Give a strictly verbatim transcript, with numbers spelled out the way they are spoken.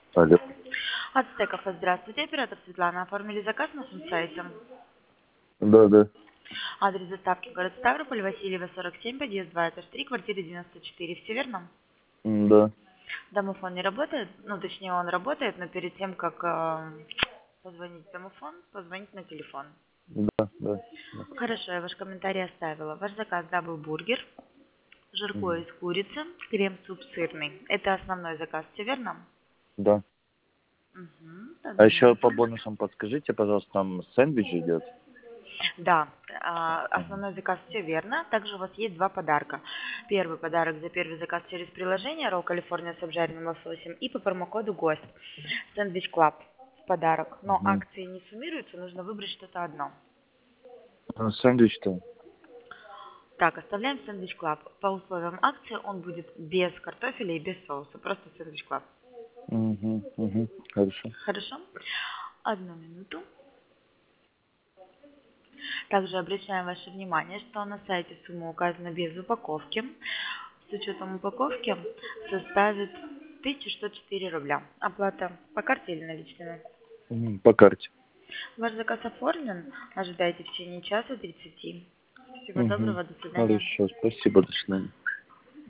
Алло. От Стекофа, здравствуйте, оператор Светлана. Оформили заказ на нашем сайте. Да, да. Адрес доставки город Ставрополь, Васильева, сорок семь, подъезд два, этаж три, квартира девяносто четыре. Все верно? М, Да. Домофон не работает, ну точнее он работает, но перед тем, как э, позвонить в домофон, позвонить на телефон. Да, да. Да. Хорошо, я ваш комментарий оставила. Ваш заказ даблбургер, жаркое Мгм. из курицы, крем-суп сырный. Это основной заказ, все верно? Да. Угу, А одну еще минуту. по бонусам подскажите, пожалуйста, там сэндвич идет. Да, а, Ага. основной заказ все верно. Также у вас есть два подарка. Первый подарок за первый заказ через приложение Ролл Калифорния с обжаренным лососем и по промокоду ГОСТ. Сэндвич Клаб в подарок. Но Мгм. акции не суммируются, нужно выбрать что-то одно. А сэндвич-то? Так, оставляем сэндвич Клаб. По условиям акции он будет без картофеля и без соуса. Просто сэндвич Клаб. Угу, угу. Хорошо. Хорошо? Одну минуту. Также обращаем ваше внимание, что на сайте сумма указана без упаковки. С учетом упаковки составит тысяча сто четыре рубля. Оплата по карте или наличными? Мгм. По карте. Ваш заказ оформлен. Ожидайте в течение часа тридцати. Всего Угу. доброго, до свидания. Хорошо, спасибо, до свидания.